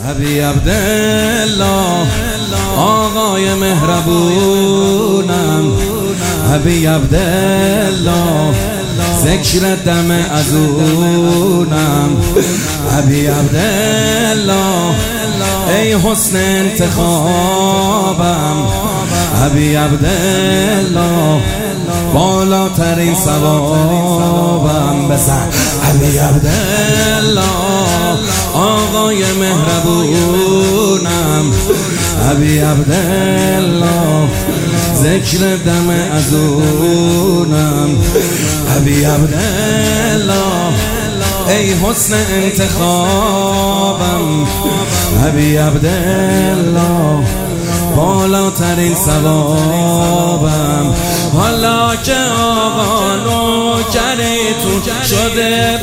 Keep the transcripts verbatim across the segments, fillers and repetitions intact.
ابی عبدالله آقای مهربونم، ابی عبدالله ذکر دم ازونم، ابی عبدالله ای حسن انتخابم، ابی عبدالله بالاترین ثوابم. بزن ابی عبدالله آقای مهربونم، ابی عبدالله ذکر دم ازونم، ابی عبدالله ای حسن انتخابم، ابی عبدالله بالاترین ثوابم. حالا که آقا نوکریتون شده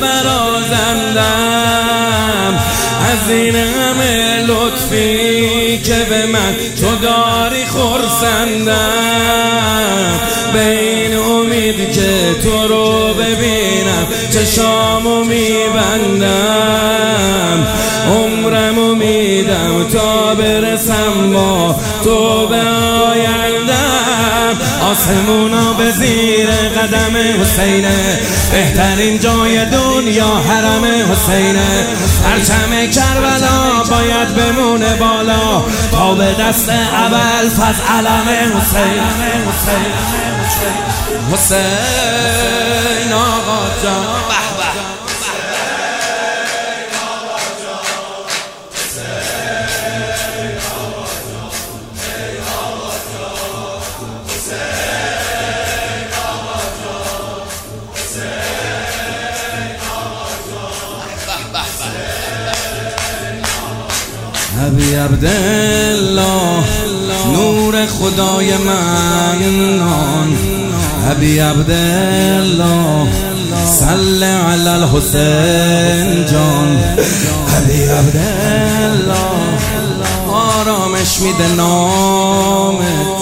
برازندم، از این همه لطفی که به من تو داری خرسندم، به این امید که تو رو ببینم چشامو میبندم، عمرمو میدم تا برسم با تو به آیندم. آسمونا به زیر قدم حسینه، بهترین جای دنیا حرم حسینه، پرچم کربلا باید بمونه بالا تا به دست ابوالفضل علم حسین. حسین آقا جان به به، ابی عبدالله نور خدای منان، ابی عبدالله صل علی الحسین جان، ابی عبدالله آرامش میده نامت،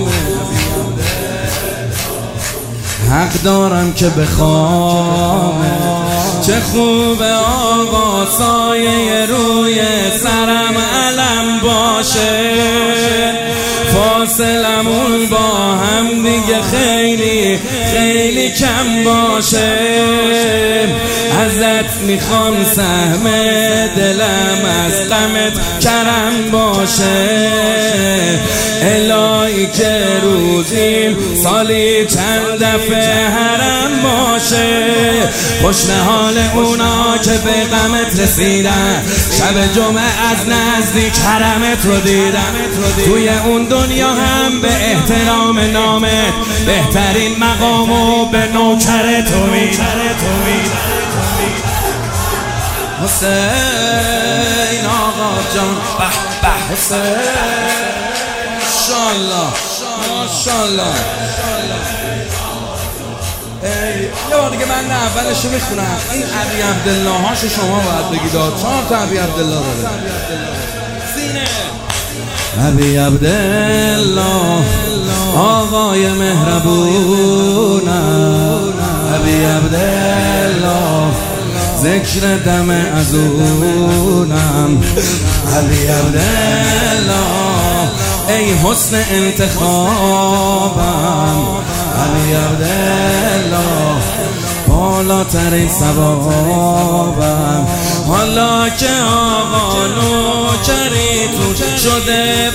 حق دارم که بخوام. چه خوبه آقا سایه روی سرم علم باشه، فاصلمون با هم دیگه خیلی خیلی کم باشه. ازت میخوام سهم دلم از غمت کرم باشه، الهی که روزیم سالی چند دفعه حرم باشه. خوش حال اونا که به غمت رسیدن، شب جمعه از نزدیک حرمت رو دیدن، توی اون دنیا هم به احترام نامت بهترین مقامو به نوکر تو میدن. حسین آقا جان به به، حسین ماشاءالله ماشاءالله. یه بار دیگه من نه اولشو میخونم، این ابی عبدالله هاشو شما باید بگید، چهار تا ابی عبدالله داره. سینه ابی عبدالله آقای مهربونم، ابی عبدالله ذکر دم ازونم، ابی عبدالله ای حسن انتخابم، ابی عبدالله بالاترین ثوابم. حالا که آقا نوکریتون شده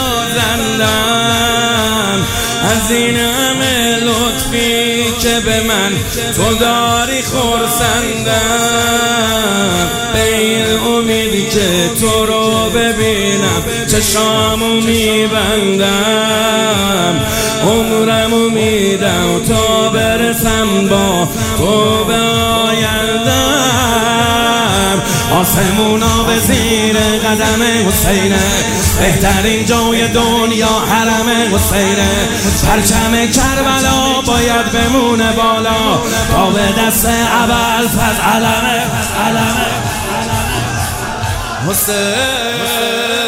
برازندم، از این همه لطفی که به من تو داری خرسندم، به این امیدی که تو رو ببینم چشامو میبندم، عمرمو میدم تا برسم با تو به آیندم. آسمونا به زیر قدم حسینه، بهترین جای دنیا حرم حسینه، پرچم کربلا باید بمونه بالا تا به دست ابوالفضل علم حسین.